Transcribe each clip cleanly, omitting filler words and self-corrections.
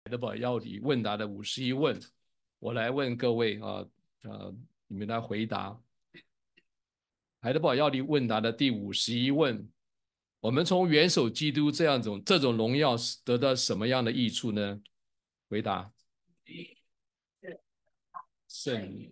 德堡要理问答的51问，我来问各位你们来回答。海德堡要理问答的第51问：我们从元首基督这种荣耀得到什么样的益处呢？回答：圣灵。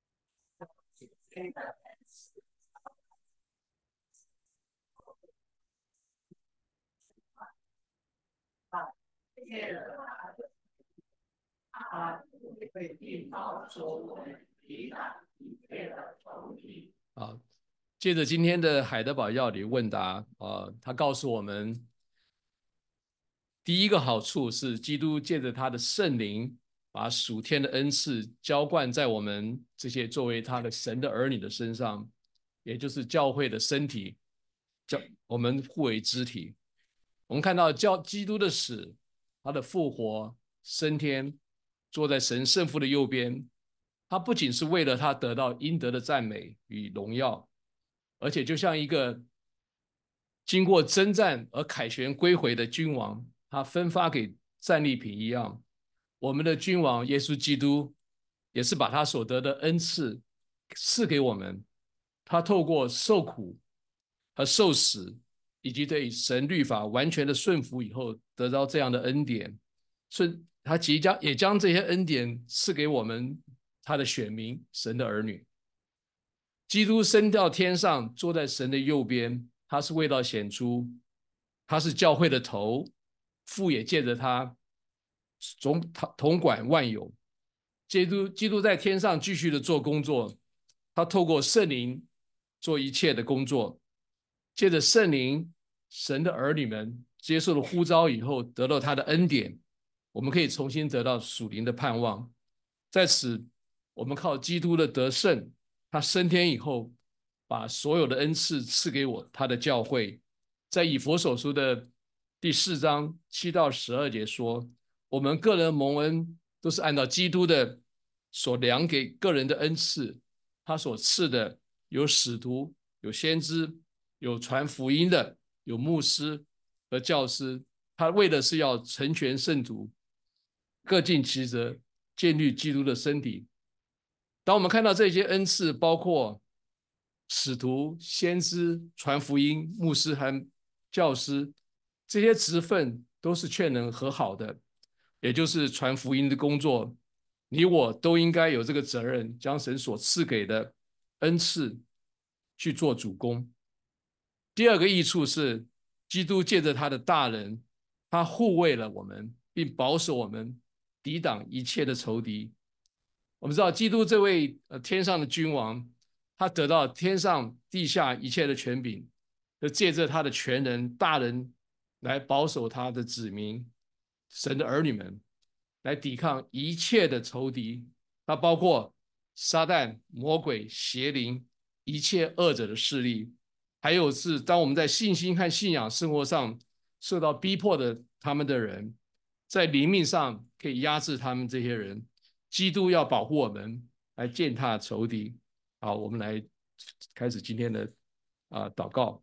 啊，借着今天的海德堡要理问答，他告诉我们，第一个好处是基督借着他的圣灵，把属天的恩赐浇灌在我们这些作为他的神的儿女的身上，也就是教会的身体，我们互为肢体。我们看到基督的死，他的复活、升天，坐在神圣父的右边，他不仅是为了他得到应得的赞美与荣耀，而且就像一个经过征战而凯旋归回的君王，他分发给战利品一样，我们的君王耶稣基督也是把他所得的恩赐赐给我们。他透过受苦和受死，以及对神律法完全的顺服以后，得到这样的恩典。他也将这些恩典赐给我们他的选民，神的儿女。基督升到天上，坐在神的右边，他是为了显出他是教会的头，父也借着他统管万有。基督在天上继续的做工作，他透过圣灵做一切的工作，借着圣灵，神的儿女们接受了呼召以后，得到他的恩典，我们可以重新得到属灵的盼望。在此，我们靠基督的得胜，他升天以后，把所有的恩赐赐给他的教会。在以弗所书的第4章7到12节说，我们个人蒙恩都是按照基督的所量给个人的恩赐，他所赐的有使徒，有先知，有传福音的，有牧师和教师。他为的是要成全圣徒，各尽其责，建立基督的身体。当我们看到这些恩赐，包括使徒、先知、传福音、牧师和教师，这些职分都是劝人和好的，也就是传福音的工作。你我都应该有这个责任，将神所赐给的恩赐去做主工。第二个益处是，基督借着他的大能，他护卫了我们，并保守我们，抵挡一切的仇敌。我们知道，基督这位天上的君王，他得到天上地下一切的权柄，就借着他的全能大能来保守他的子民，神的儿女们，来抵抗一切的仇敌。它包括撒旦、魔鬼、邪灵、一切恶者的势力，还有是当我们在信心和信仰生活上受到逼迫的他们的人，在灵命上可以压制他们这些人。基督要保护我们，来践踏仇敌。好，我们来开始今天的祷告。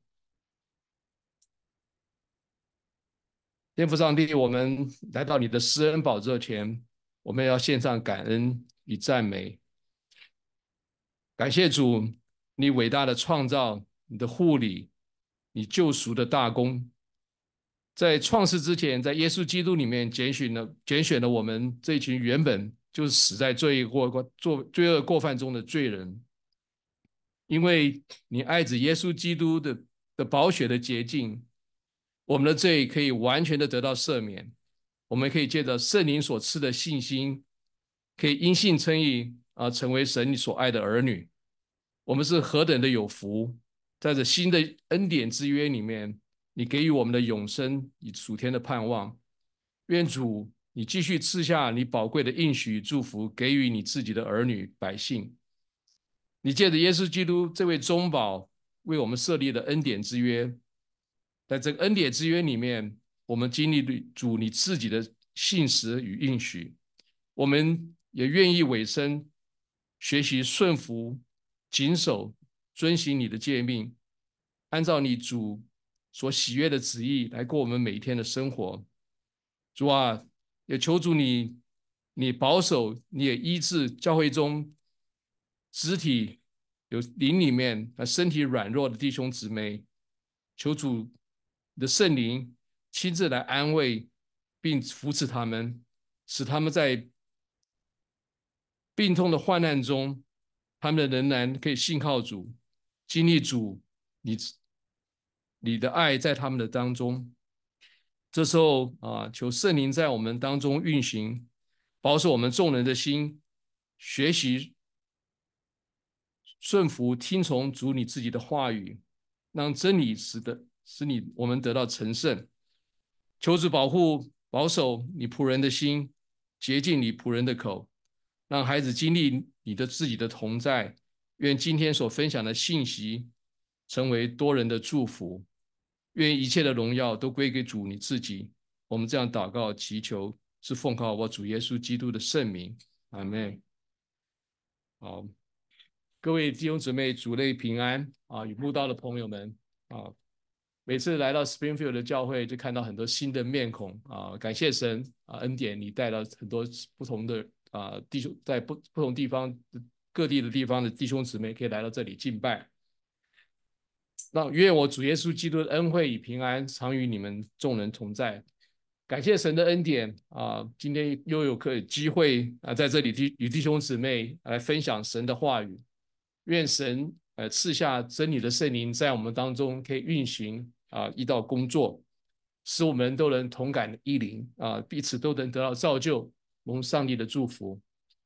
天父上帝，我们来到你的施恩宝座前，我们要献上感恩与赞美。感谢主，你伟大的创造，你的护理，你救赎的大功。在创世之前，在耶稣基督里面拣选了我们这群原本就是死在罪恶过犯中的罪人，因为你爱子耶稣基督的宝血的洁净，我们的罪可以完全的得到赦免。我们可以借着圣灵所赐的信心，可以因信称义成为神所爱的儿女。我们是何等的有福，在这新的恩典之约里面，你给予我们的永生与属天的盼望。愿主你继续赐下你宝贵的应许与祝福，给予你自己的儿女百姓。你借着耶稣基督这位中保为我们设立的恩典之约，在这个恩典之约里面，我们经历主你自己的信实与应许，我们也愿意委身学习顺服、谨守、遵行你的诫命，按照你主所喜悦的旨意来过我们每一天的生活。主啊， 也求主你保守，你也医治教会中肢体有灵里面身体软弱的弟兄姊妹，求主的圣灵亲自来安慰并扶持他们，使他们在病痛的患难中，他们仍然可以信靠主，经历主你的爱在他们的当中。这时候求圣灵在我们当中运行，保守我们众人的心，学习顺服听从主你自己的话语，让真理使我们得到成圣。求主保守你仆人的心，洁净你仆人的口，让孩子经历你的自己的同在。愿今天所分享的信息成为多人的祝福。愿一切的荣耀都归给主你自己。我们这样祷告祈求，是奉靠我主耶稣基督的圣名。阿们。好，各位弟兄姊妹，主内平安与慕道的朋友们啊，每次来到 Springfield 的教会，就看到很多新的面孔感谢神恩典，你带了很多不同的弟兄，在不同地方各地的地方的弟兄姊妹可以来到这里敬拜。那愿我主耶稣基督的恩惠与平安常与你们众人同在。感谢神的恩典今天又有机会在这里与弟兄姊妹来分享神的话语。愿神赐下真理的圣灵在我们当中可以运行一道工作，使我们都能同感一灵彼此都能得到造就，蒙上帝的祝福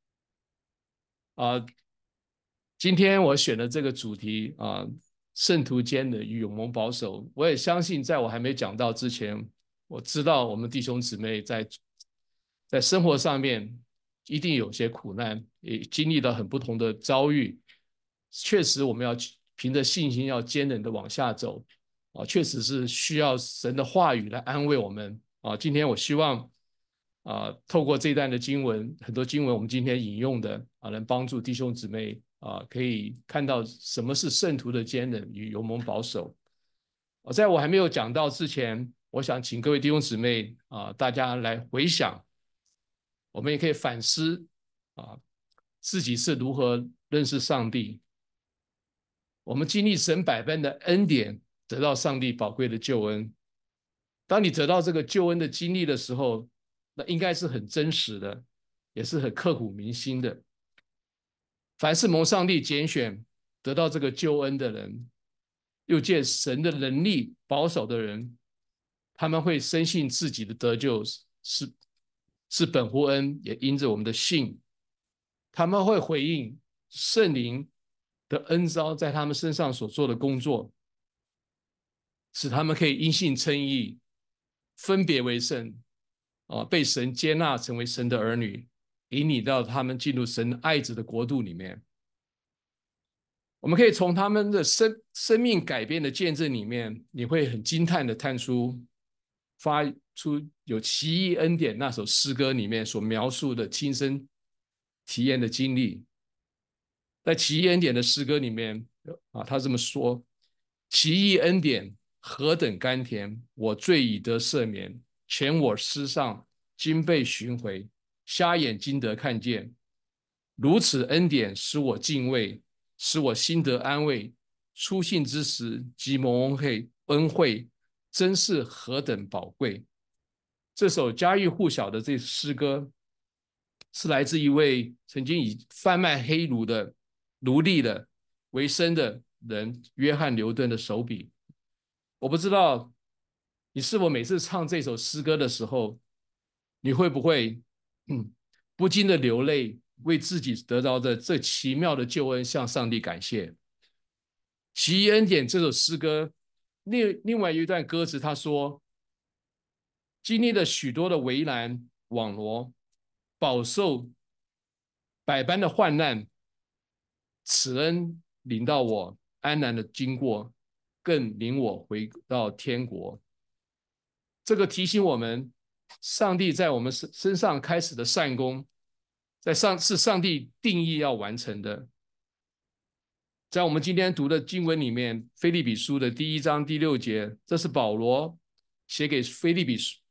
今天我选的这个主题圣徒间的与永蒙保守，我也相信在我还没讲到之前，我知道我们弟兄姊妹在生活上面一定有些苦难，也经历了很不同的遭遇。确实我们要凭着信心要坚韧的往下走确实是需要神的话语来安慰我们今天我希望透过这一段的经文，很多经文我们今天引用的能帮助弟兄姊妹可以看到什么是圣徒的坚韧与永蒙保守在我还没有讲到之前，我想请各位弟兄姊妹大家来回想，我们也可以反思自己是如何认识上帝。我们经历神百般的恩典，得到上帝宝贵的救恩。当你得到这个救恩的经历的时候，那应该是很真实的，也是很刻骨铭心的。凡是蒙上帝拣选得到这个救恩的人，又借神的能力保守的人，他们会深信自己的得救是本乎恩，也因着我们的信，他们会回应圣灵的恩召在他们身上所做的工作，使他们可以因信称义，分别为圣被神接纳成为神的儿女，引领到他们进入神爱子的国度里面。我们可以从他们的生命改变的见证里面，你会很惊叹的发出有奇异恩典那首诗歌里面所描述的亲身体验的经历。在奇异恩典的诗歌里面他这么说：奇异恩典何等甘甜，我罪已得赦免，前我失丧，今被寻回，瞎眼今得看见。如此恩典使我敬畏，使我心得安慰。初信之时即蒙恩惠，真是何等宝贵。这首家喻户晓的这诗歌是来自一位曾经以贩卖黑奴的奴隶的为生的人约翰牛顿的手笔。我不知道你是否每次唱这首诗歌的时候，你会不会不禁的流泪，为自己得到的这奇妙的救恩向上帝感谢。奇异恩典这首诗歌另外一段歌词他说，经历了许多的为难网罗，饱受百般的患难，此恩领到我安然的经过，更领我回到天国。这个提醒我们，上帝在我们身上开始的善功，是上帝定义要完成的。在我们今天读的经文里面，腓立比书的第1章第6节，这是保罗写给腓立比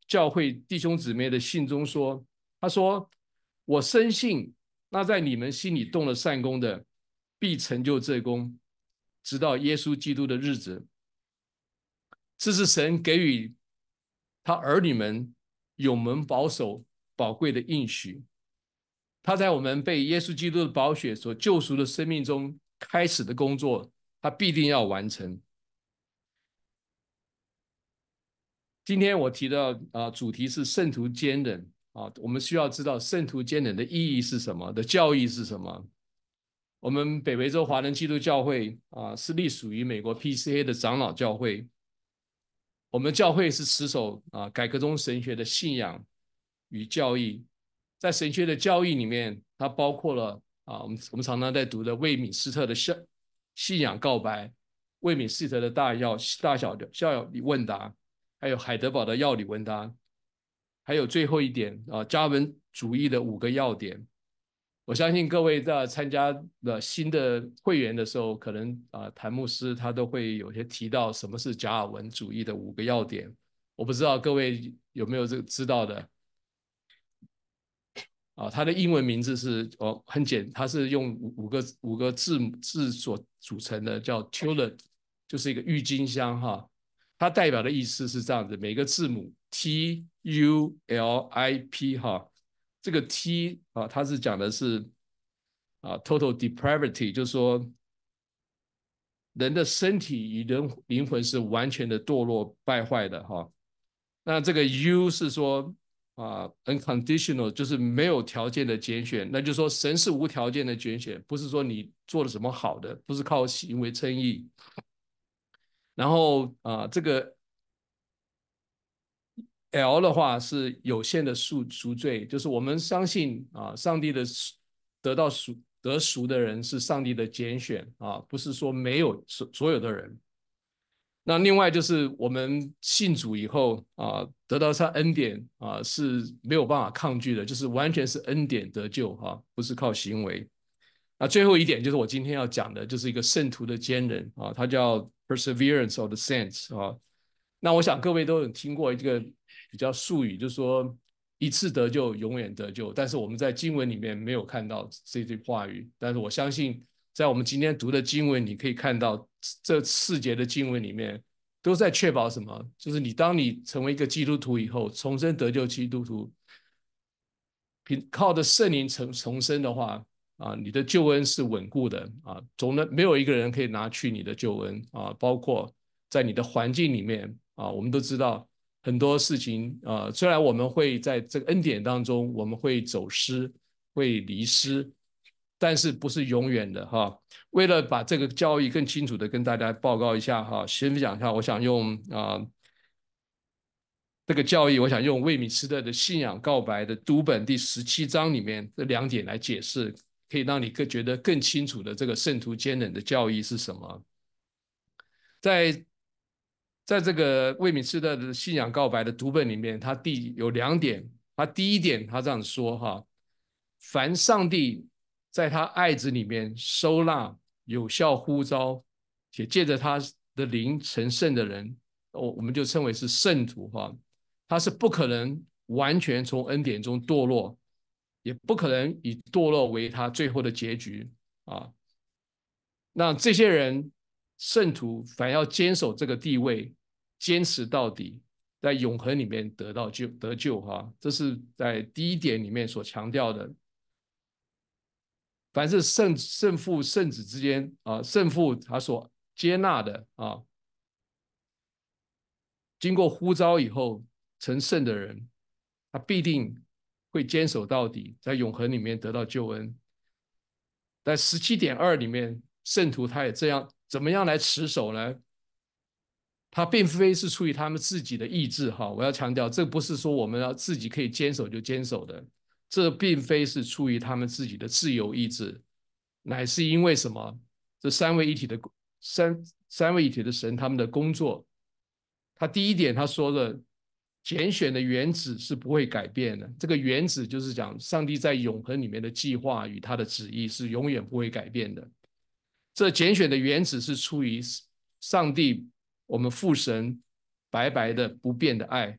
教会弟兄姊妹的信中说，他说：“我深信，那在你们心里动了善功的，必成就这功，直到耶稣基督的日子。”这是神给予他儿女们永蒙保守宝贵的应许。他在我们被耶稣基督的宝血所救赎的生命中开始的工作，他必定要完成。今天我提到主题是圣徒坚忍我们需要知道圣徒坚忍的意义是什么，的教义是什么。我们北维州华人基督教会是隶属于美国 PCA 的长老教会。我们教会是持守改革宗神学的信仰与教义。在神学的教义里面，它包括了我们常常在读的魏敏斯特的信仰告白，魏敏斯特的大小的教理问答，还有海德堡的要理问答，还有最后一点加文主义的5个要点。我相信各位在参加了新的会员的时候，可能谭牧师他都会有些提到什么是加尔文主义的5个要点。我不知道各位有没有这个知道的它的英文名字是很它是用五个字所组成的，叫 tulip， 就是一个郁金香它代表的意思是这样子，每个字母 TULIP 这个 T 它是讲的是total depravity， 就是说人的身体与灵魂是完全的堕落败坏的那这个 U 是说unconditional， 就是没有条件的拣选，那就是说神是无条件的拣选，不是说你做了什么好的，不是靠行为称义。然后这个 L 的话是有限的赎罪，就是我们相信上帝的得赎的人是上帝的拣选不是说没有所有的人。那另外就是我们信主以后得到他恩典是没有办法抗拒的，就是完全是恩典得救不是靠行为。那最后一点就是我今天要讲的，就是一个圣徒的坚韧它叫 perseverance of the saints 那我想各位都有听过一个比较术语，就是说一次得救，永远得救。但是我们在经文里面没有看到这句话语，但是我相信在我们今天读的经文，你可以看到这4节的经文里面都在确保什么？就是当你成为一个基督徒以后，重生得救基督徒，靠着圣灵重生的话你的救恩是稳固的没有一个人可以拿去你的救恩包括在你的环境里面我们都知道很多事情虽然我们会在这个恩典当中，我们会走失，会离失，但是不是永远的为了把这个教义更清楚的跟大家报告一下先分享一下，我想用这个教义，我想用魏米斯特的信仰告白的读本第17章里面这2点来解释，可以让你觉得更清楚的这个圣徒坚忍的教义是什么。在这个魏米斯特的信仰告白的读本里面，它有2点。他第一点，他这样说凡上帝在他爱子里面收纳有效呼召，且借着他的灵成圣的人，我们就称为是圣徒他是不可能完全从恩典中堕落，也不可能以堕落为他最后的结局那这些人圣徒反要坚守这个地位，坚持到底，在永恒里面得救这是在第一点里面所强调的。凡是圣父圣子之间圣父他所接纳的经过呼召以后成圣的人，他必定会坚守到底，在永恒里面得到救恩。在17.2里面，圣徒他也这样，怎么样来持守呢？他并非是出于他们自己的意志我要强调，这不是说我们要自己可以坚守就坚守的，这并非是出于他们自己的自由意志，乃是因为什么？这三位一体的神他们的工作。他第一点他说了，拣选的原旨是不会改变的。这个原旨就是讲上帝在永恒里面的计划与他的旨意是永远不会改变的。这拣选的原旨是出于上帝我们父神白白的不变的爱，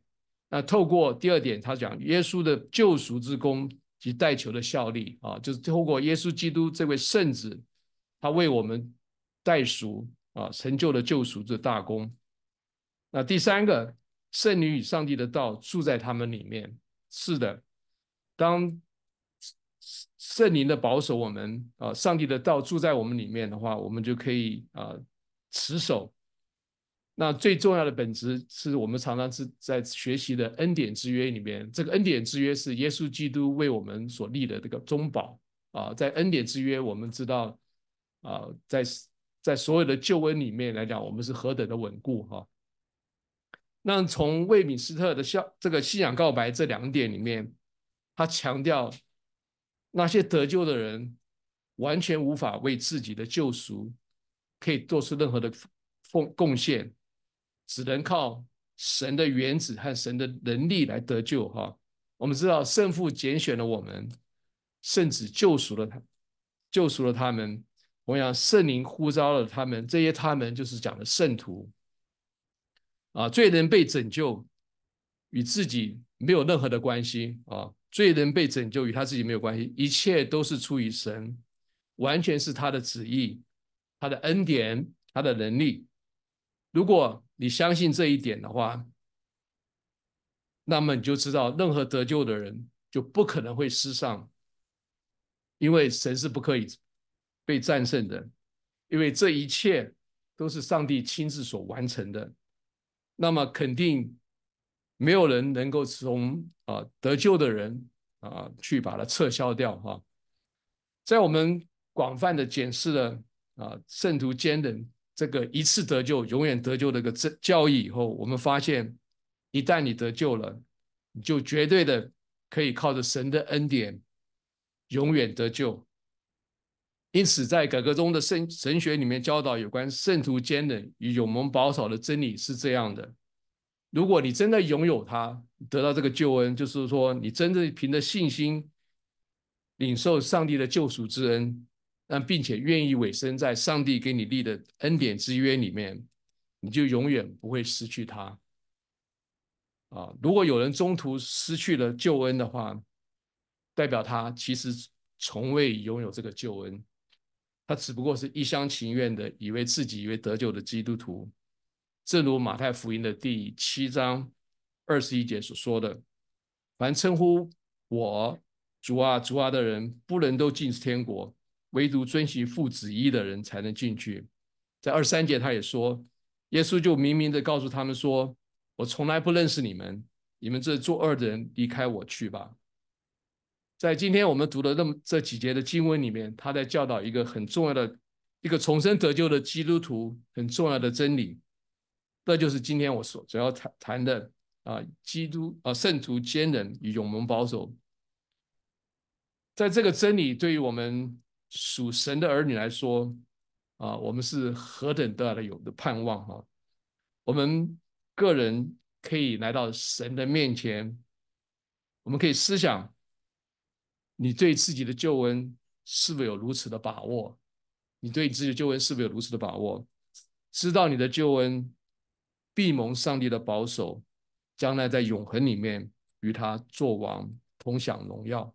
那透过第二点，他讲耶稣的救赎之功及代求的效力啊，就是透过耶稣基督这位圣子，他为我们代赎啊，成就了救赎这大功。那第三个，圣灵与上帝的道住在他们里面。是的，当圣灵的保守我们啊，上帝的道住在我们里面的话，我们就可以持守。那最重要的本质是我们常常是在学习的恩典之约里面，这个恩典之约是耶稣基督为我们所立的这个中保啊，在恩典之约，我们知道啊，在所有的救恩里面来讲，我们是何等的稳固哈。那从魏敏斯特的这个信仰告白这两点里面，他强调那些得救的人完全无法为自己的救赎可以做出任何的贡献，只能靠神的原子和神的能力来得救哈。我们知道圣父拣选了我们，圣子救赎了他，救赎了他们。同样，圣灵呼召了他们，这些他们就是讲的圣徒。罪人被拯救与自己没有任何的关系啊，罪人被拯救与他自己没有关系，一切都是出于神，完全是他的旨意、他的恩典、他的能力。如果你相信这一点的话，那么你就知道任何得救的人就不可能会失丧，因为神是不可以被战胜的，因为这一切都是上帝亲自所完成的。那么肯定没有人能够从得救的人去把它撤销掉哈。在我们广泛的检视了圣徒间的这个一次得救永远得救的一个教义以后，我们发现一旦你得救了，你就绝对的可以靠着神的恩典永远得救。因此，在改革中的神学里面教导有关圣徒间的与永蒙保守的真理是这样的：如果你真的拥有它，得到这个救恩，就是说你真正凭着信心领受上帝的救赎之恩，并且愿意委身在上帝给你立的恩典之约里面，你就永远不会失去它。如果有人中途失去了救恩的话，代表他其实从未拥有这个救恩，他只不过是一厢情愿的以为自己以为得救的基督徒。正如马太福音的第7章21节所说的：凡称呼我主啊主啊的人，不能都进天国，唯独遵行父旨意的人才能进去。在23节他也说，耶稣就明明的告诉他们说，我从来不认识你们，你们这作恶的人离开我去吧。在今天我们读的这几节的经文里面，他在教导一个很重要的一个重生得救的基督徒很重要的真理，这就是今天我主要谈的圣徒坚忍与永蒙保守。在这个真理对于我们属神的儿女来说我们是何等大的有的盼望我们个人可以来到神的面前，我们可以思想你对自己的救恩是否有如此的把握？你对自己的救恩是否有如此的把握？知道你的救恩必蒙上帝的保守，将来在永恒里面与他作王，同享荣耀。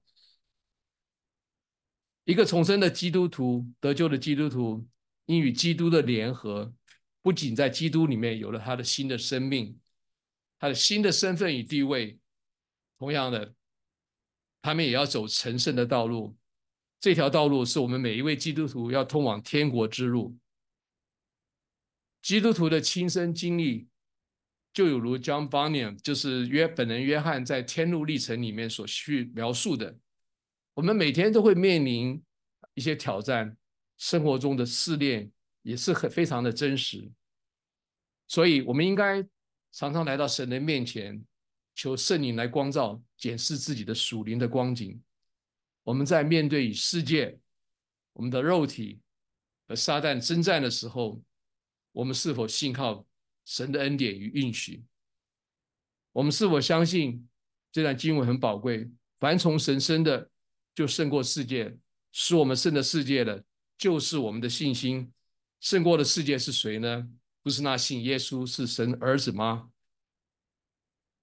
一个重生的基督徒，得救的基督徒，因与基督的联合，不仅在基督里面有了他的新的生命，他的新的身份与地位，同样的，他们也要走成圣的道路。这条道路是我们每一位基督徒要通往天国之路。基督徒的亲身经历，就有如 John Bunyan， 就是本人约翰在《天路历程》里面所描述的，我们每天都会面临一些挑战，生活中的试炼也是非常的真实，所以我们应该常常来到神的面前，求圣灵来光照，检视自己的属灵的光景。我们在面对与世界、我们的肉体和撒旦征战的时候，我们是否信靠神的恩典与应许？我们是否相信这段经文很宝贵？凡从神生的，就胜过世界；使我们胜的世界的，就是我们的信心。胜过的世界是谁呢？不是那信耶稣是神儿子吗？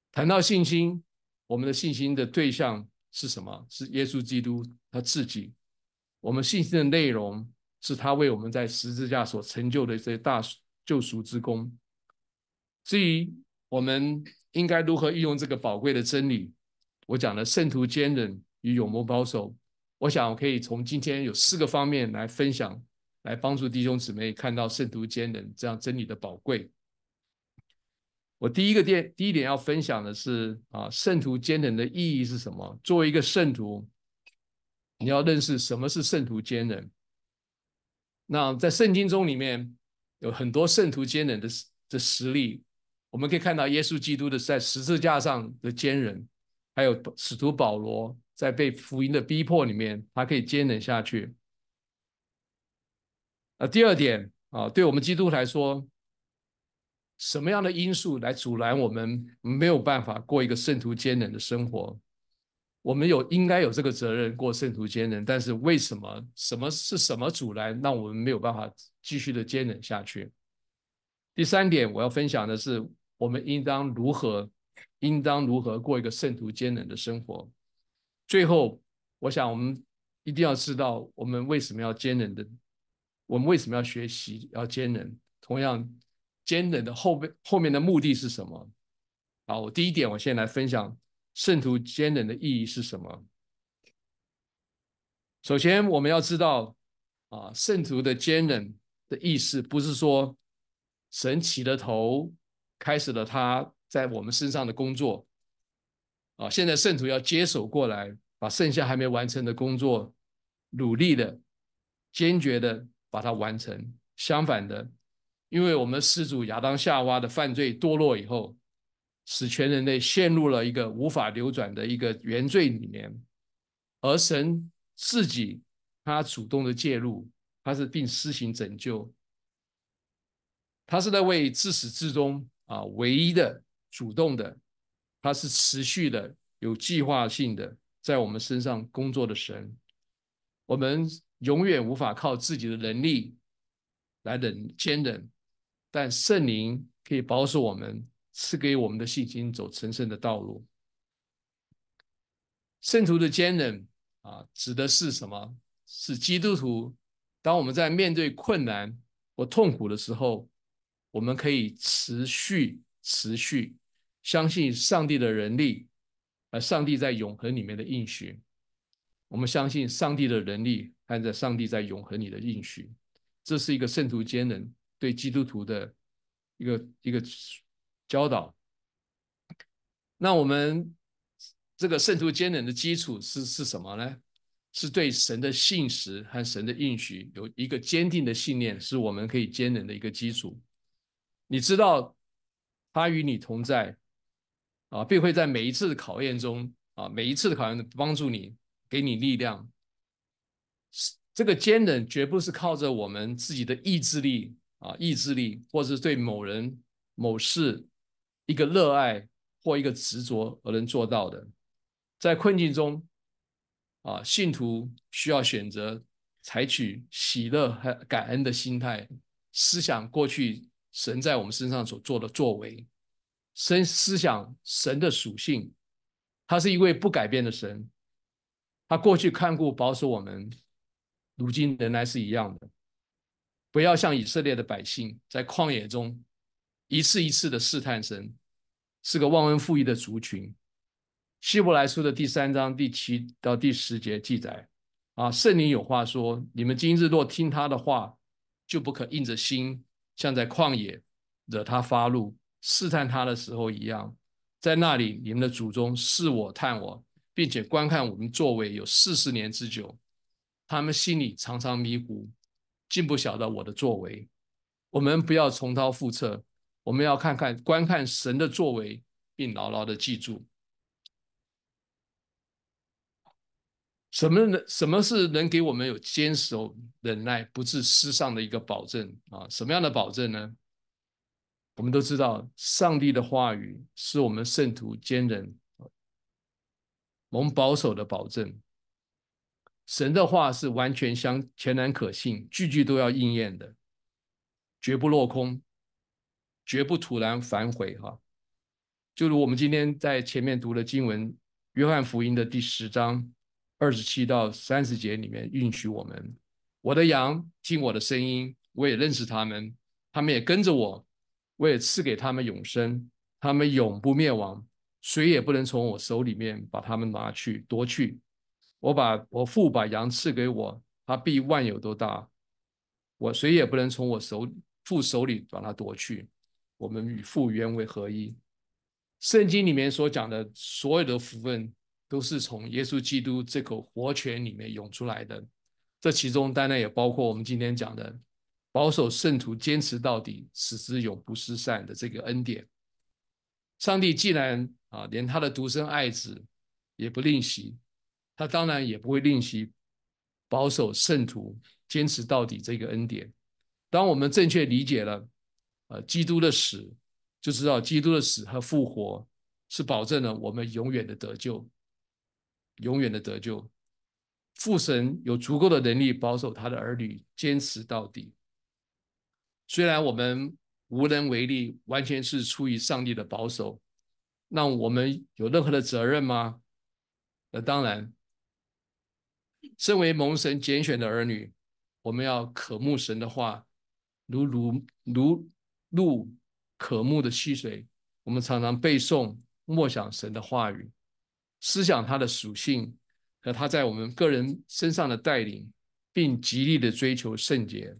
谈到信心，我们的信心的对象是什么？是耶稣基督他自己。我们信心的内容是他为我们在十字架所成就的这些大救赎之功。至于我们应该如何运用这个宝贵的真理，我讲的圣徒坚忍与勇谋保守，我想我可以从今天有4个方面来分享，来帮助弟兄姊妹看到圣徒坚忍这样真理的宝贵。我第一点要分享的是圣徒坚忍的意义是什么？作为一个圣徒，你要认识什么是圣徒坚忍。那在圣经中里面有很多圣徒坚忍的实例，我们可以看到耶稣基督的在十字架上的坚忍，还有使徒保罗在被福音的逼迫里面，他可以坚忍下去。第二点对我们基督徒来说，什么样的因素来阻拦我们没有办法过一个圣徒坚忍的生活？我们应该有这个责任过圣徒坚忍，但是为什么什么阻拦让我们没有办法继续的坚忍下去？第3点我要分享的是，我们应当如何过一个圣徒坚忍的生活。最后，我想我们一定要知道我们为什么要坚忍的，我们为什么要学习要坚忍。同样，坚忍的后面的目的是什么？好，第一点，我先来分享圣徒坚忍的意义是什么。首先，我们要知道圣徒的坚忍的意思，不是说神起了头，开始了他在我们身上的工作现在圣徒要接手过来，把剩下还没完成的工作，努力的、坚决的把它完成。相反的，因为我们始祖亚当夏娃的犯罪堕落以后，使全人类陷入了一个无法扭转的一个原罪里面，而神自己他主动的介入，他是并施行拯救，他是那位自始至终唯一的主动的，他是持续的有计划性的在我们身上工作的神。我们永远无法靠自己的能力来坚忍，但圣灵可以保守我们，赐给我们的信心走成圣的道路。圣徒的坚忍指的是什么？是基督徒，当我们在面对困难或痛苦的时候，我们可以持续相信上帝的能力，上帝在永恒里面的应许。我们相信上帝的能力和上帝在永恒里的应许，这是一个圣徒坚忍对基督徒的一个教导。那我们这个圣徒坚忍的基础是什么呢？是对神的信实和神的应许有一个坚定的信念，是我们可以坚忍的一个基础。你知道他与你同在并会在每一次的考验中每一次的考验帮助你，给你力量。这个坚忍绝不是靠着我们自己的意志力或者是对某人某事一个热爱或一个执着而能做到的。在困境中信徒需要选择采取喜乐和感恩的心态，思想过去神在我们身上所做的作为，思想神的属性，他是一位不改变的神，他过去看顾保守我们，如今仍然是一样的。不要像以色列的百姓在旷野中一次一次的试探神，是个忘恩负义的族群。希伯来书的第3章第7到第10节记载圣灵有话说，你们今日若听他的话，就不可硬着心像在旷野惹他发怒试探他的时候一样。在那里你们的祖宗试我探我，并且观看我们作为有40年之久，他们心里常常迷糊，竟不晓得我的作为。我们不要重蹈覆辙，我们要观看神的作为，并牢牢的记住。什么是能给我们有坚守忍耐不致失丧的一个保证什么样的保证呢？我们都知道上帝的话语是我们圣徒坚忍蒙保守的保证。神的话是完全全然可信，句句都要应验的，绝不落空，绝不突然反悔就如我们今天在前面读的经文，约翰福音的第10章27到30节里面允许我们，我的羊听我的声音，我也认识他们，他们也跟着我，我也赐给他们永生，他们永不灭亡，谁也不能从我手里面把他们夺去。我父把羊赐给我，他必万有都大，谁也不能从我父手里把它夺去。我们与父原为合一。圣经里面所讲的所有的福分，都是从耶稣基督这口活泉里面涌出来的。这其中当然也包括我们今天讲的保守圣徒坚持到底，使之永不失散的这个恩典。上帝既然连他的独生爱子也不吝惜，他当然也不会吝惜保守圣徒坚持到底这个恩典。当我们正确理解了基督的死，就知道基督的死和复活是保证了我们永远的得救，永远的得救。父神有足够的能力保守他的儿女坚持到底。虽然我们无能为力，完全是出于上帝的保守，那我们有任何的责任吗？当然，身为蒙神拣选的儿女，我们要渴慕神的话，如鹿渴慕的溪水。我们常常背诵、默想神的话语，思想他的属性和他在我们个人身上的带领，并极力的追求圣洁。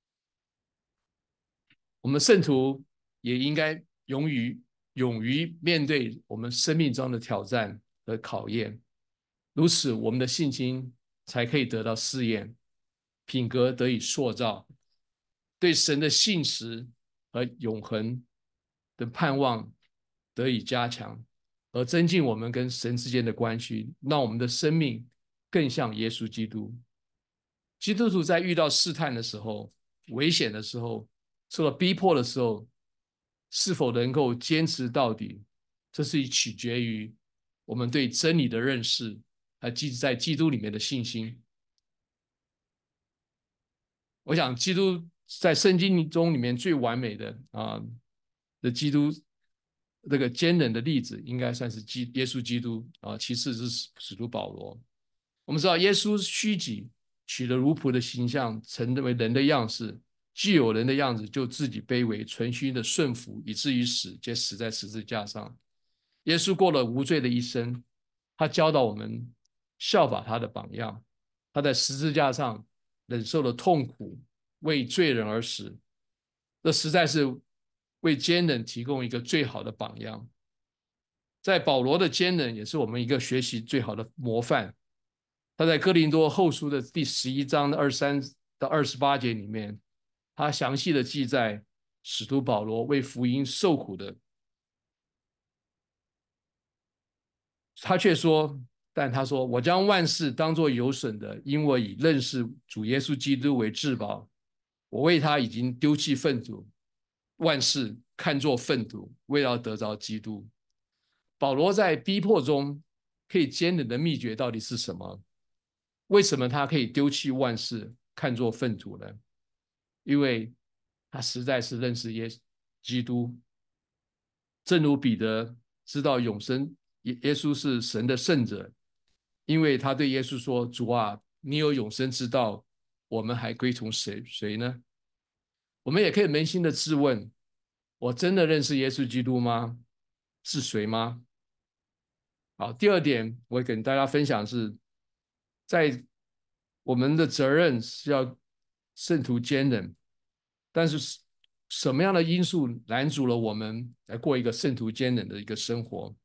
我们圣徒也应该勇于面对我们生命中的挑战和考验，如此我们的信心才可以得到试验，品格得以塑造，对神的信实和永恒的盼望得以加强，而增进我们跟神之间的关系，让我们的生命更像耶稣基督。基督徒在遇到试探的时候、危险的时候、受到逼迫的时候，是否能够坚持到底，这是取决于我们对真理的认识，在基督里面的信心。我想，基督在圣经中里面最完美的基督这个坚忍的例子，应该算是耶稣基督其次是使徒保罗。我们知道，耶稣虚己，取了奴仆的形象，成为人的样式，既有人的样子，就自己卑微，存心的顺服，以至于死，且死在十字架上。耶稣过了无罪的一生，他教导我们效法他的榜样。他在十字架上忍受了痛苦，为罪人而死，这实在是为坚忍提供一个最好的榜样。在保罗的坚忍也是我们一个学习最好的模范。他在哥林多后书的第11章的23到28节里面，他详细的记载使徒保罗为福音受苦的。他却说，但他说，我将万事当作有损的，因我以认识主耶稣基督为至宝。我为他已经丢弃粪土，万事看作粪土，为了得着基督。保罗在逼迫中可以坚忍的秘诀到底是什么？为什么他可以丢弃万事，看作粪土呢？因为他实在是认识基督，正如彼得知道永生耶稣是神的圣者，因为他对耶稣说：主啊，你有永生之道，我们还归从谁呢？我们也可以扪心的质问：我真的认识耶稣基督吗？是谁吗？好，第二点，我跟大家分享是，在我们的责任是要圣徒坚忍，但是什么样的因素拦阻了我们来过一个圣徒坚忍的一个生活？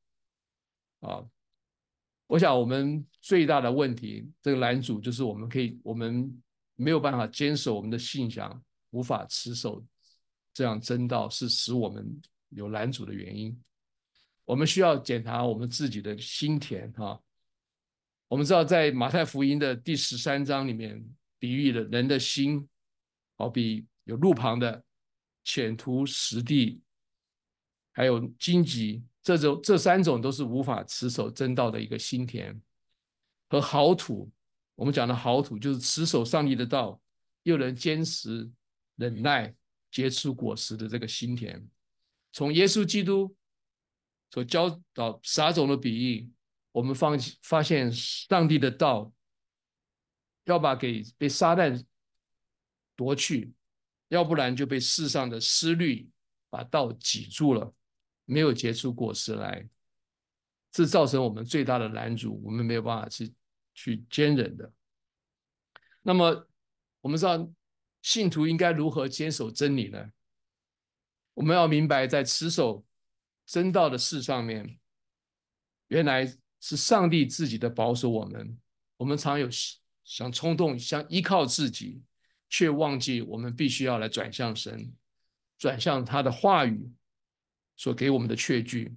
我想我们最大的问题，这个拦阻就是我们没有办法坚守我们的信仰，无法持守这样真道，是使我们有拦阻的原因。我们需要检查我们自己的心田我们知道，在马太福音的第13章里面，比喻了人的心，好比有路旁的浅土、实地，还有荆棘，这三种都是无法持守真道的一个心田。和好土，我们讲的好土就是持守上帝的道，又能坚持忍耐、结出果实的这个心田。从耶稣基督所教导撒种的比喻，我们发现上帝的道要把被撒旦夺去，要不然就被世上的思虑把道挤住了，没有结出果实来，这造成我们最大的拦阻，我们没有办法去坚忍的。那么我们知道信徒应该如何坚守真理呢？我们要明白，在持守真道的事上面，原来是上帝自己的保守我们。我们常有想冲动，想依靠自己，却忘记我们必须要来转向神，转向他的话语所给我们的确据。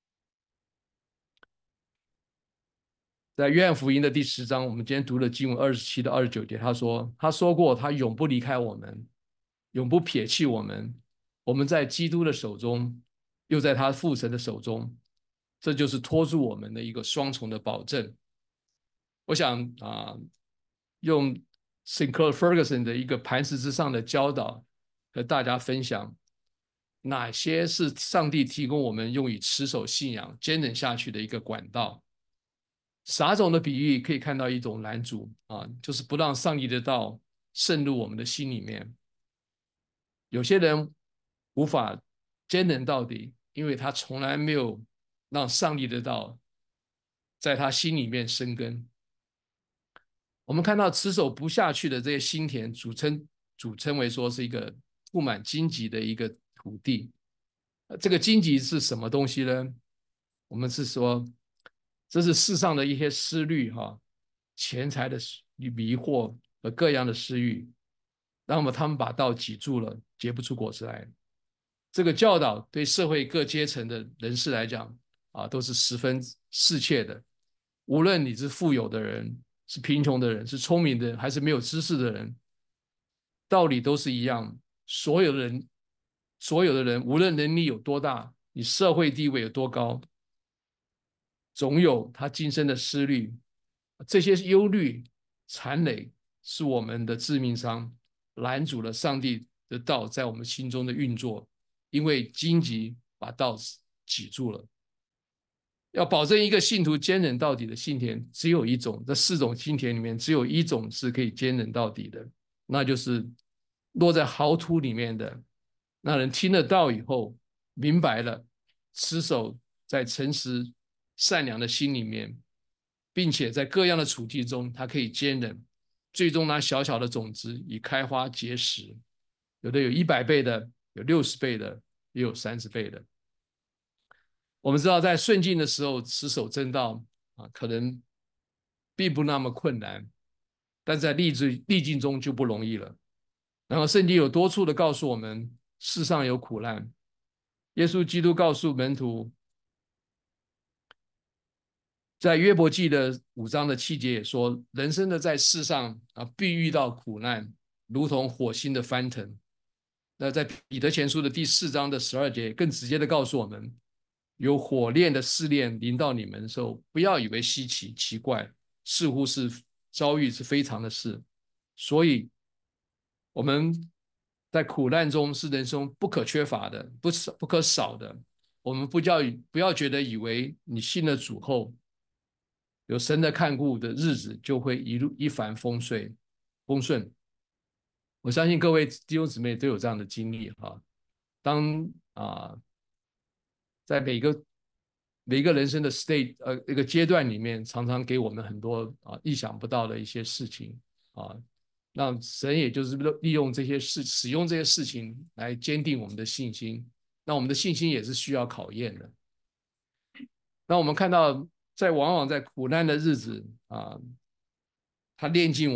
在约翰福音的第10章，我们今天读了经文27到29节，他说过，他永不离开我们，永不撇弃我们。我们在基督的手中，又在他父神的手中，这就是托住我们的一个双重的保证。我想用 Sinclair Ferguson 的一个磐石之上的教导，和大家分享哪些是上帝提供我们用以持守信仰、坚忍下去的一个管道。撒种的比喻可以看到一种拦阻就是不让上帝的道渗入我们的心里面。有些人无法坚忍到底，因为他从来没有让上帝的道在他心里面生根。我们看到持守不下去的这些心田，主称为说是一个布满荆棘的一个土地。这个荆棘是什么东西呢？我们是说，这是世上的一些思虑钱财的迷惑和各样的私欲，那么他们把道挤住了，结不出果子来。这个教导对社会各阶层的人士来讲都是十分适切的。无论你是富有的人，是贫穷的人，是聪明的人，还是没有知识的人，道理都是一样。所有的人，无论能力有多大，你社会地位有多高，总有他今生的思虑。这些忧虑、残累是我们的致命伤，拦阻了上帝的道在我们心中的运作，因为荆棘把道挤住了。要保证一个信徒坚忍到底的信田，只有一种，这4种信田里面只有一种是可以坚忍到底的，那就是落在好土里面的。那人听了道以后明白了，持守在诚实善良的心里面，并且在各样的处境中他可以坚忍，最终那小小的种子以开花结实，有的有100倍的，有60倍的，也有30倍的。我们知道在顺境的时候持守真道可能并不那么困难，但在逆境中就不容易了。然后圣经有多处的告诉我们，世上有苦难。耶稣基督告诉门徒，在约伯记的5章的7节也说，人生的在世上必遇到苦难，如同火星的翻腾。那在彼得前书的第4章的12节更直接的告诉我们，有火炼的试炼临到你们的时候，不要以为稀奇奇怪，似乎是遭遇是非常的事。所以我们在苦难中是人生不可缺乏的，不可少的。我们不要觉得以为你信了主后，有神的看顾的日子就会一帆风顺。我相信各位弟兄姊妹都有这样的经历当在每个人生的一个阶段里面，常常给我们很多意想不到的一些事情啊。那神也就是利用使用这些事情来坚定我们的信心。那我们的信心也是需要考验的。那我们看到，往往在苦难的日子它炼尽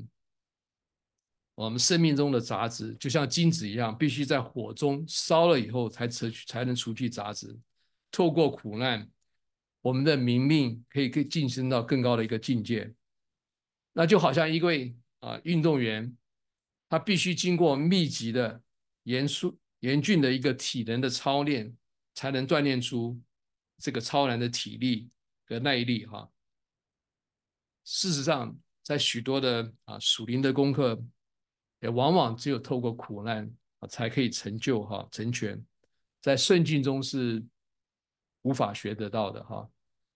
我们生命中的杂质，就像金子一样，必须在火中烧了以后才能除去杂质。透过苦难，我们的明命可以晋升到更高的一个境界。那就好像一位运动员，他必须经过密集的严峻的一个体能的操练，才能锻炼出这个超然的体力和耐力事实上，在许多的属灵的功课，也往往只有透过苦难才可以成就成全。在顺境中是无法学得到的哈。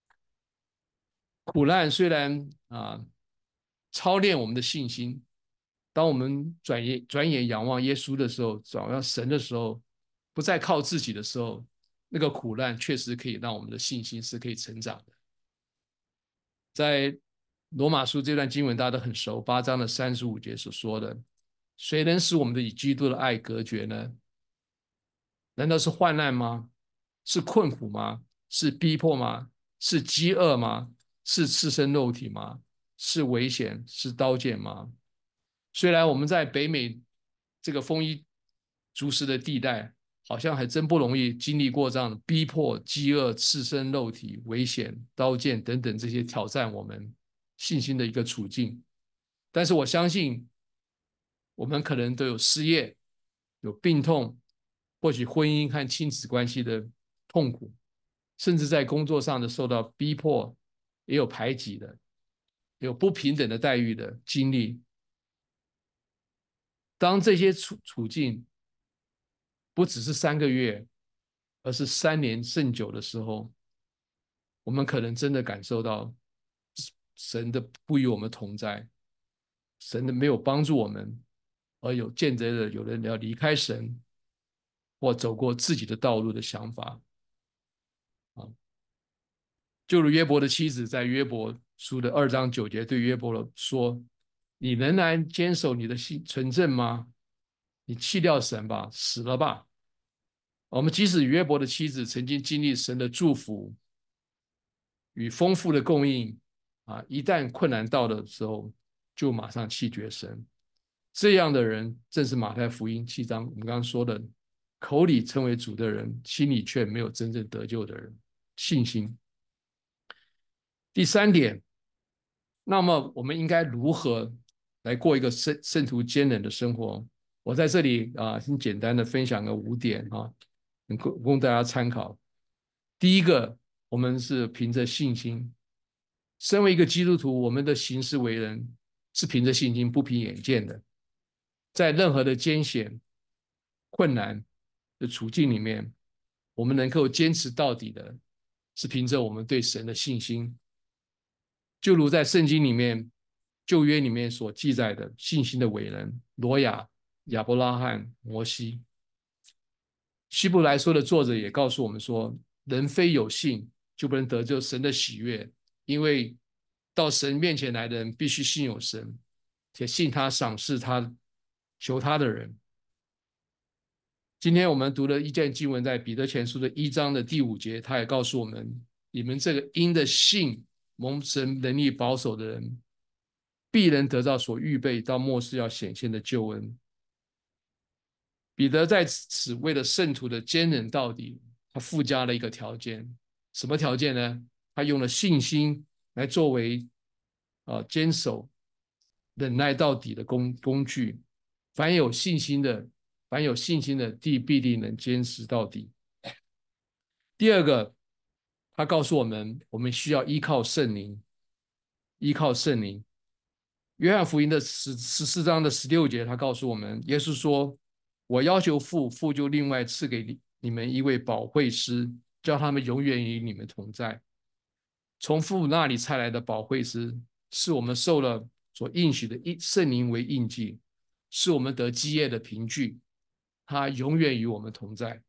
苦难虽然操练我们的信心，当我们转眼仰望耶稣的时候，转向神的时候，不再靠自己的时候，那个苦难确实可以让我们的信心是可以成长的。在罗马书这段经文大家都很熟，8章35节所说的，谁能使我们的与基督的爱隔绝呢？难道是患难吗？是困苦吗？是逼迫吗？是饥饿吗？是赤身肉体吗？是危险？是刀剑吗？虽然我们在北美这个丰衣足食的地带，好像还真不容易经历过这样的逼迫、饥饿、赤身肉体、危险、刀剑等等这些挑战我们信心的一个处境。但是我相信，我们可能都有失业、有病痛，或许婚姻和亲子关系的痛苦，甚至在工作上的受到逼迫，也有排挤的，有不平等的待遇的经历。当这些处境不只是3个月，而是3年甚久的时候，我们可能真的感受到神的不与我们同在，神的没有帮助我们，而有见证的有人要离开神或走过自己的道路的想法啊。就如约伯的妻子在约伯书的2章9节对约伯说：“你仍然坚守你的心纯正吗？你弃掉神吧，死了吧。”我们即使约伯的妻子曾经经历神的祝福与丰富的供应一旦困难到的时候，就马上弃绝神。这样的人正是马太福音7章我们刚刚说的，口里称为主的人，心里却没有真正得救的人。信心。第3点，那么我们应该如何来过一个圣徒坚忍的生活？我在这里先简单的分享个5点供大家参考。第一个，我们是凭着信心。身为一个基督徒，我们的行事为人是凭着信心，不凭眼见的。在任何的艰险、困难的处境里面，我们能够坚持到底的，是凭着我们对神的信心。就如在圣经里面、旧约里面所记载的信心的伟人挪亚、亚伯拉罕、摩西。希伯来书的作者也告诉我们说，人非有信就不能得救神的喜悦，因为到神面前来的人必须信有神，且信他赏赐他求他的人。今天我们读了一件经文，在彼得前书的1章的第5节，他也告诉我们，你们这个因的信蒙神能力保守的人，必能得到所预备到末世要显现的救恩。彼得在此为了圣徒的坚忍到底，他附加了一个条件，什么条件呢？他用了信心来作为坚守忍耐到底的工具。凡有信心的，必定能坚持到底。第二个，他告诉我们，我们需要依靠圣灵，依靠圣灵。约翰福音的14章的16节，他告诉我们，耶稣说：“我要求父，父就另外赐给你们一位保惠师，叫他们永远与你们同在。从父那里差来的保惠师，是我们受了所应许的圣灵为印记，是我们得基业的凭据，他永远与我们同在。”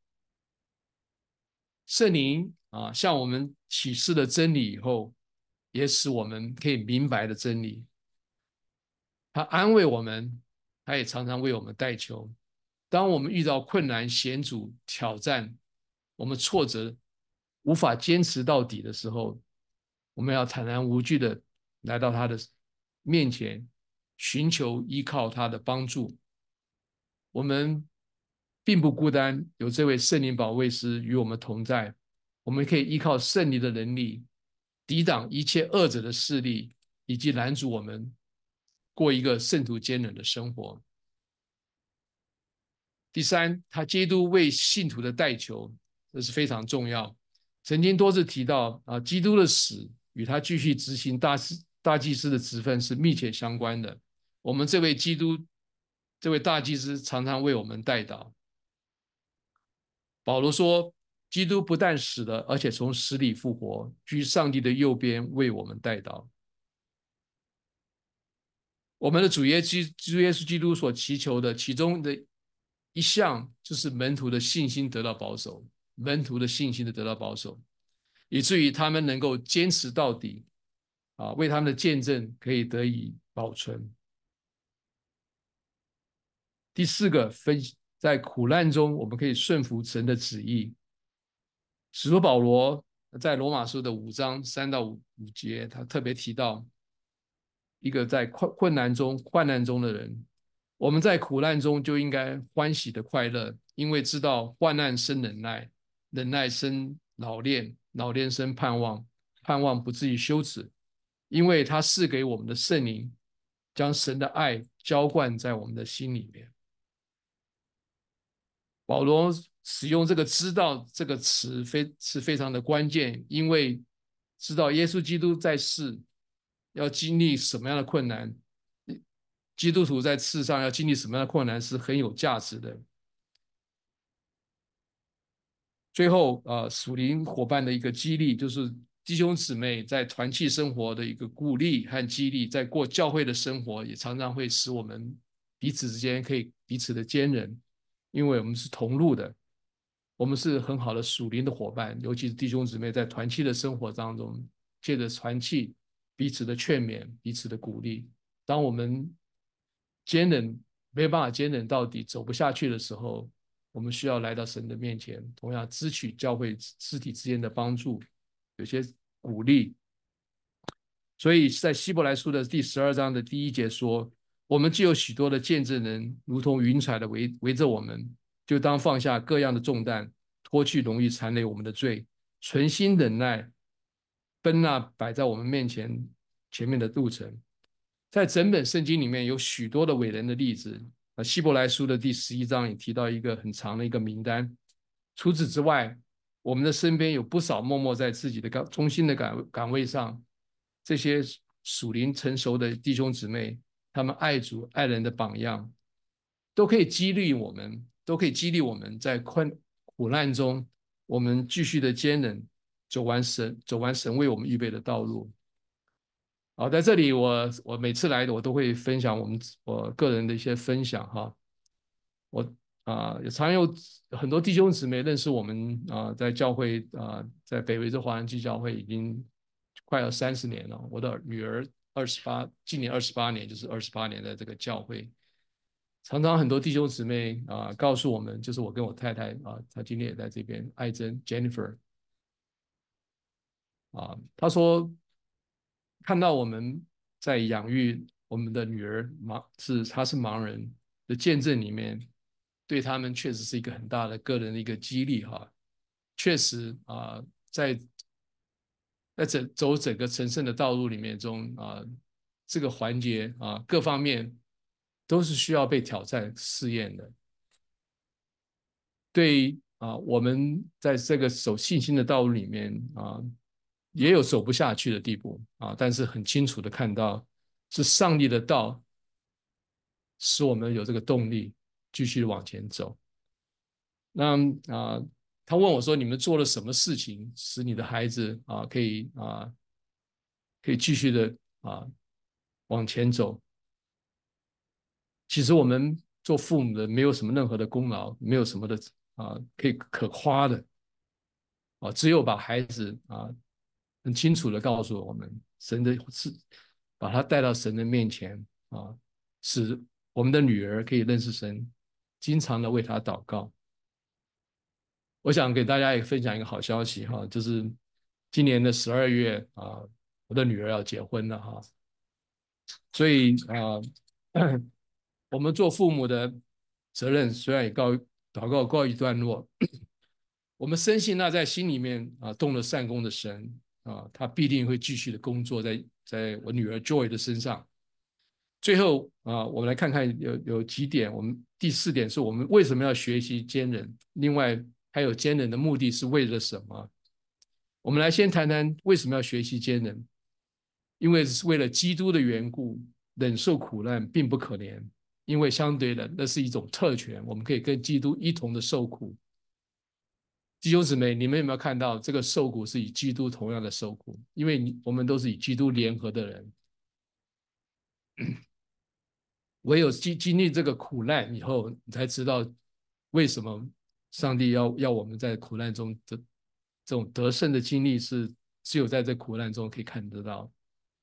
圣灵向我们启示了真理以后，也使我们可以明白的真理。他安慰我们，他也常常为我们代求。当我们遇到困难、险阻、挑战，我们挫折，无法坚持到底的时候，我们要坦然无惧的来到他的面前，寻求依靠他的帮助。我们并不孤单，有这位圣灵保惠师与我们同在，我们可以依靠圣灵的能力，抵挡一切恶者的势力，以及拦阻我们过一个圣徒坚忍的生活。第三，他基督为信徒的代求，这是非常重要。曾经多次提到基督的死与他继续执行大祭司的职分是密切相关的。我们这位大祭司常常为我们代祷。保罗说， 基督不但死了，而且从死里复活，居上帝的右边为我们代祷。我们的主耶稣基督所祈求的其中的一项，就是门徒的信心得到保守，门徒的信心的得到保守，以至于他们能够坚持到底，为他们的见证可以得以保存。第四个，在苦难中，我们可以顺服神的旨意。使徒保罗在罗马书的5章3到5节，他特别提到一个在困难中、患难中的人，我们在苦难中就应该欢喜的快乐，因为知道患难生忍耐，忍耐生老练，老练生盼望，盼望不至于羞耻，因为他赐给我们的圣灵，将神的爱浇灌在我们的心里面。保罗使用这个“知道”这个词是非常的关键，因为知道耶稣基督在世要经历什么样的困难，基督徒在世上要经历什么样的困难是很有价值的。最后，属灵伙伴的一个激励，就是弟兄姊妹在团契生活的一个鼓励和激励，在过教会的生活，也常常会使我们彼此之间可以彼此的坚韧，因为我们是同路的。我们是很好的属灵的伙伴，尤其是弟兄姊妹在团契的生活当中，借着团契彼此的劝勉、彼此的鼓励。当我们坚忍没有办法坚忍到底、走不下去的时候，我们需要来到神的面前，同样支取教会肢体之间的帮助，有些鼓励。所以在希伯来书的第12章的第1节说：“我们既有许多的见证人，如同云彩的围着我们，就当放下各样的重担，脱去容易缠累我们的罪，存心忍耐，奔那摆在我们前面的路程。”在整本圣经里面有许多的伟人的例子。希伯来书的第11章也提到一个很长的一个名单。除此之外，我们的身边有不少默默在自己的中心的岗位上，这些属灵成熟的弟兄姊妹，他们爱主爱人的榜样，都可以激励我们，在苦难中，我们继续的坚忍，走完神为我们预备的道路。好，在这里我每次来的我都会分享我个人的一些分享哈。我也常有很多弟兄姊妹认识我们在教会在北维州华人基教会已经快要30年了。我的女儿今年28年，就是28年在这个教会。常常很多弟兄姊妹告诉我们，就是我跟我太太她今天也在这边，爱珍 Jennifer 她说看到我们在养育我们的女儿她是盲人的见证里面，对他们确实是一个很大的个人的一个激励哈。确实在走整个成圣的道路里面中这个环节各方面都是需要被挑战试验的。对我们在这个走信心的道路里面也有走不下去的地步但是很清楚的看到是上帝的道使我们有这个动力继续往前走。那他问我说：“你们做了什么事情，使你的孩子可以继续的往前走？”其实我们做父母的没有什么任何的功劳，没有什么的可以可夸的只有把孩子很清楚的告诉我们，神的是把他带到神的面前使我们的女儿可以认识神，经常的为他祷告。我想给大家也分享一个好消息哈，就是今年的12月我的女儿要结婚了哈，所以我们做父母的责任虽然也祷告告一段落，我们深信那在心里面动了善功的神他必定会继续的工作在我女儿 Joy 的身上。最后我们来看看有几点。我们第4点是我们为什么要学习坚忍，另外还有坚忍的目的是为了什么？我们来先谈谈为什么要学习坚忍。因为是为了基督的缘故，忍受苦难并不可怜，因为相对的那是一种特权，我们可以跟基督一同的受苦。 弟兄姊妹，你们有没有看到这个受苦是与基督同样的受苦？因为我们都是与基督联合的人，唯有经历这个苦难以后，你才知道为什么上帝要我们在苦难中的这种得胜的经历是只有在这苦难中可以看得到。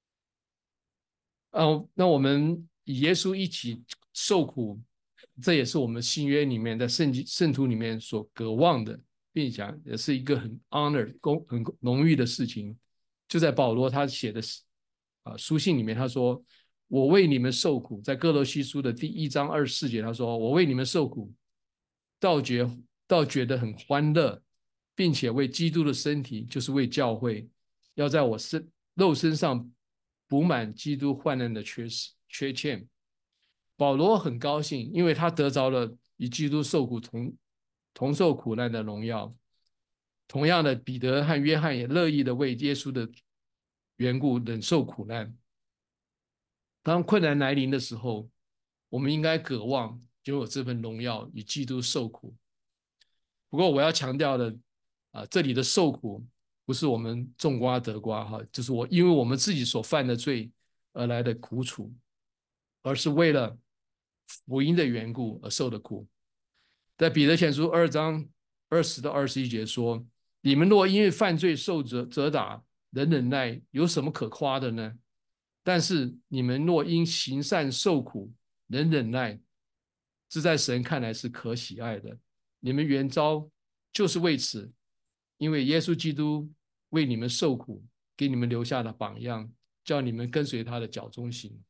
那我们与耶稣一起受苦，这也是我们新约里面在圣徒里面所渴望的，并且也是一个很 honor 很荣誉的事情。就在保罗他写的书信里面，他说：“我为你们受苦。”在哥罗西书的第1章24节，他说：“我为你们受苦，倒觉得很欢乐，并且为基督的身体，就是为教会，要在我肉身上补满基督患难的缺欠。”保罗很高兴，因为他得着了与基督受苦同受苦难的荣耀。同样的，彼得和约翰也乐意的为耶稣的缘故忍受苦难。当困难来临的时候，我们应该渴望拥有这份荣耀与基督受苦。不过我要强调的这里的受苦不是我们种瓜得瓜哈，就是因为我们自己所犯的罪而来的苦楚，而是为了福音的缘故而受的苦。在彼得前书2章20到21节说：“你们若因为犯罪受责打，能忍耐，有什么可夸的呢？但是你们若因行善受苦，能忍耐，这在神看来是可喜爱的。你们原招就是为此，因为耶稣基督为你们受苦，给你们留下了榜样，叫你们跟随他的脚中行。”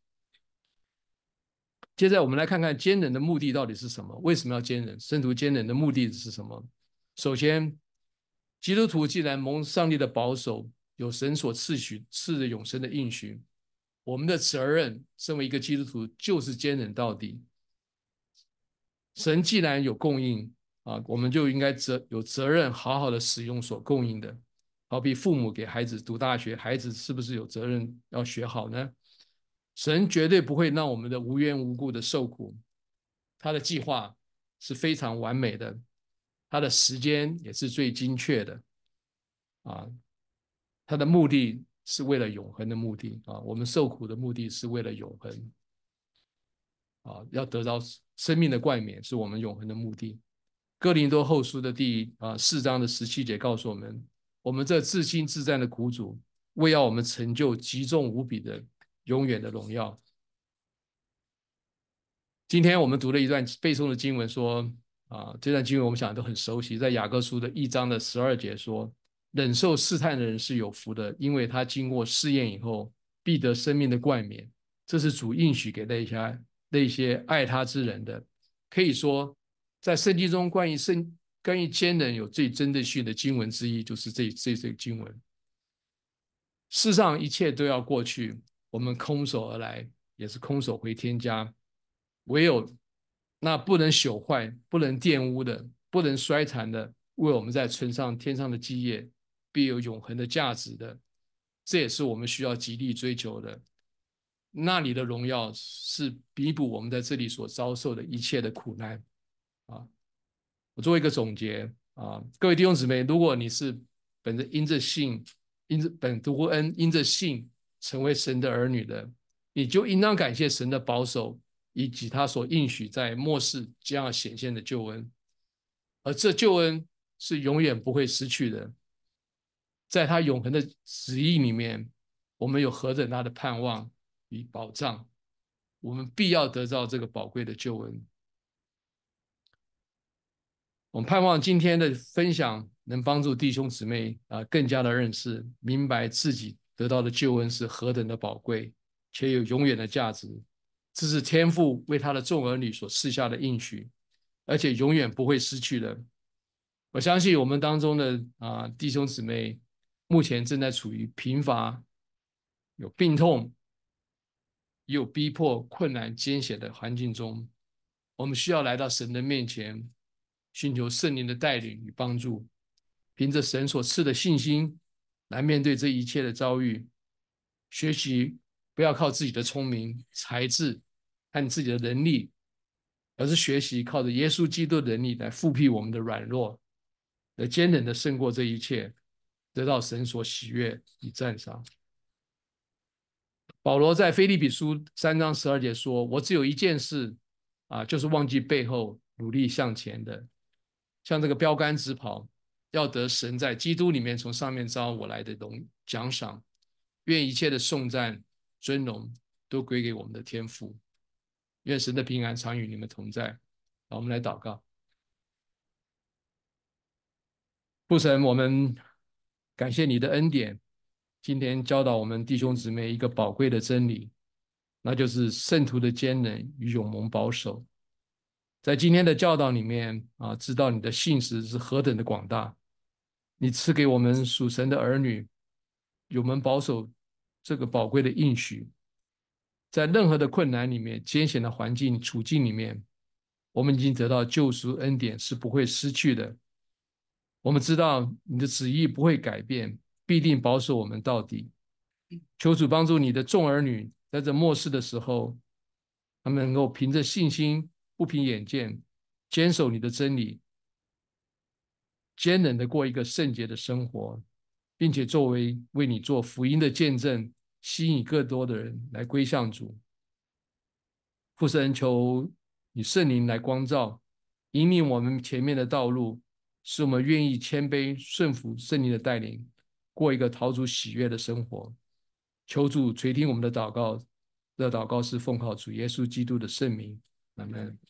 接着我们来看看坚忍的目的到底是什么？为什么要坚忍？圣徒坚忍的目的是什么？首先，基督徒既然蒙上帝的保守，有神所赐的永生的应许，我们的责任身为一个基督徒就是坚忍到底。神既然有供应我们就应该有责任好好的使用所供应的。好比父母给孩子读大学，孩子是不是有责任要学好呢？神绝对不会让我们的无缘无故的受苦，他的计划是非常完美的，他的时间也是最精确的他的目的是为了永恒的目的我们受苦的目的是为了永恒要得到生命的冠冕是我们永恒的目的。哥林多后书的第4章的17节告诉我们，我们这自信自战的苦主，为要我们成就极重无比的永远的荣耀。今天我们读了一段背诵的经文说这段经文我们想都很熟悉，在雅各书的1章的12节说，忍受试探的人是有福的，因为他经过试验以后，必得生命的冠冕。这是主应许给那些爱他之人的。可以说，在圣经中关于坚忍有最针对性的经文之一，就是这个经文。世上一切都要过去，我们空手而来，也是空手回天家。唯有那不能朽坏、不能玷污的、不能衰残的，为我们在存上天上的基业，必有永恒的价值的。这也是我们需要极力追求的。那里的荣耀是弥补我们在这里所遭受的一切的苦难我做一个总结各位弟兄姊妹，如果你是本着因着信成为神的儿女的，你就应当感谢神的保守，以及他所应许在末世将要显现的救恩。而这救恩是永远不会失去的，在他永恒的旨意里面，我们有何等大的盼望与保障，我们必要得到这个宝贵的救恩。我们盼望今天的分享能帮助弟兄姊妹更加的认识明白自己得到的救恩是何等的宝贵，且有永远的价值。这是天父为他的众儿女所赐下的应许，而且永远不会失去的。我相信我们当中的弟兄姊妹目前正在处于贫乏、有病痛、也有逼迫、困难、艰险的环境中，我们需要来到神的面前，寻求圣灵的带领与帮助，凭着神所赐的信心来面对这一切的遭遇，学习不要靠自己的聪明才智和自己的能力，而是学习靠着耶稣基督的能力来复辟我们的软弱， 的坚忍的胜过这一切，得到神所喜悦与赞赏。保罗在腓立比书3章12节说：“我只有一件事就是忘记背后，努力向前的，像这个标杆直跑，要得神在基督里面从上面招我来的奖赏。愿一切的颂赞、尊荣都归给我们的天父。愿神的平安常与你们同在。”好，我们来祷告。父神，我们感谢你的恩典，今天教导我们弟兄姊妹一个宝贵的真理，那就是圣徒的坚忍与永蒙保守。在今天的教导里面知道你的信实是何等的广大，你赐给我们属神的儿女永蒙保守这个宝贵的应许，在任何的困难里面、艰险的环境处境里面，我们已经得到救赎恩典是不会失去的。我们知道你的旨意不会改变，必定保守我们到底。求主帮助你的众儿女，在这末世的时候，他们能够凭着信心，不凭眼见，坚守你的真理，坚忍的过一个圣洁的生活，并且作为你做福音的见证，吸引更多的人来归向主。父神，求你圣灵来光照，引领我们前面的道路，使我们愿意谦卑顺服圣灵的带领，过一个讨主喜悦的生活。求主垂听我们的祷告，这祷告是奉靠主耶稣基督的圣名，阿们。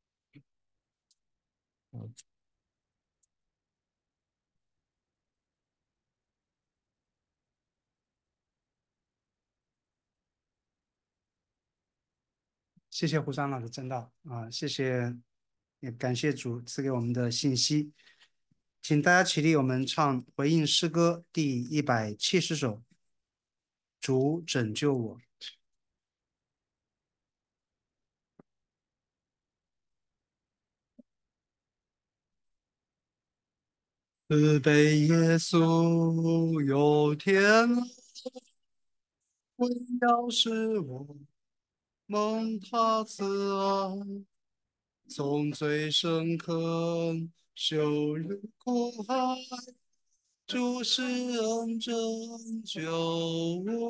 谢谢胡长老的正道谢谢，也感谢主赐给我们的信息。请大家起立，我们唱回应诗歌第170首《主拯救我》。慈悲耶稣有天恩，为要使我蒙他慈爱，从最深坑羞辱苦海，主施恩拯救我，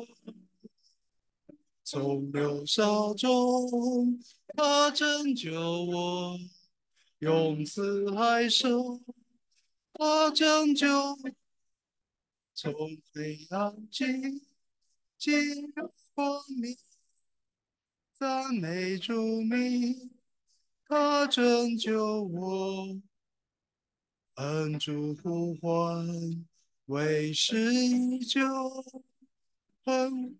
从流沙中他拯救我，用慈爱手他拯救我，从黑暗进入光明，赞美主名，他拯救我，恩主呼唤，为时已久，恨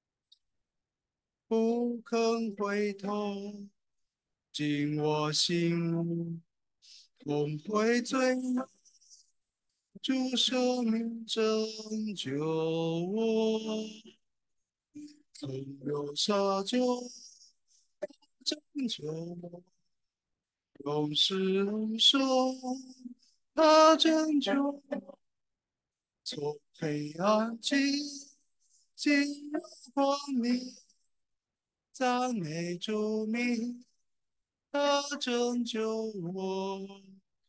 不肯回头，尽我心痛悔罪恶，主赦免拯救我，从流沙中拯救我，用施恩手他拯救我，从黑暗进入光明，赞美主名，他拯救我。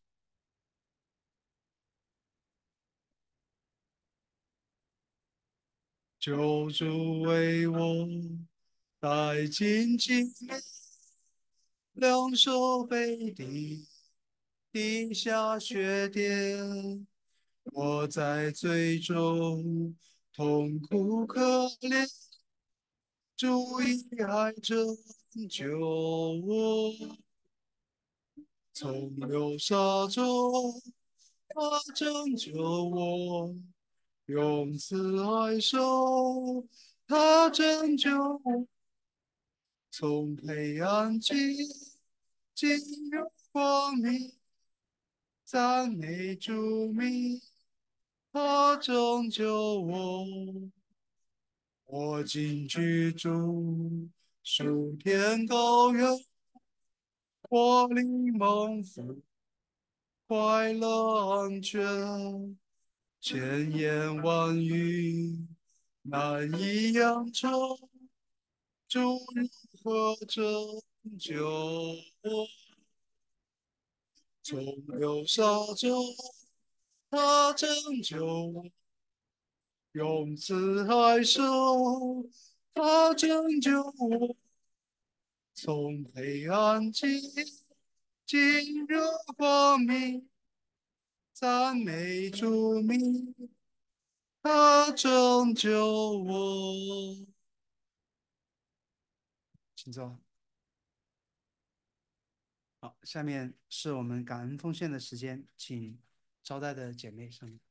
救主为我带进荆棘，两手背滴下血点，我在最中痛苦可怜，主以爱拯救我，从流沙中他拯救我，用慈爱手他拯救我，从黑暗进入光明，赞美主名，他拯救我。我今居住属天高原，我灵蒙福，快乐安全，千言万语难以扬酬，主如何拯救我？从流沙中他拯救我，用慈爱手，他拯救我，从黑暗进入光明，赞美主名，他拯救我。请坐。好，下面是我们感恩奉献的时间，请招待的姐妹上面。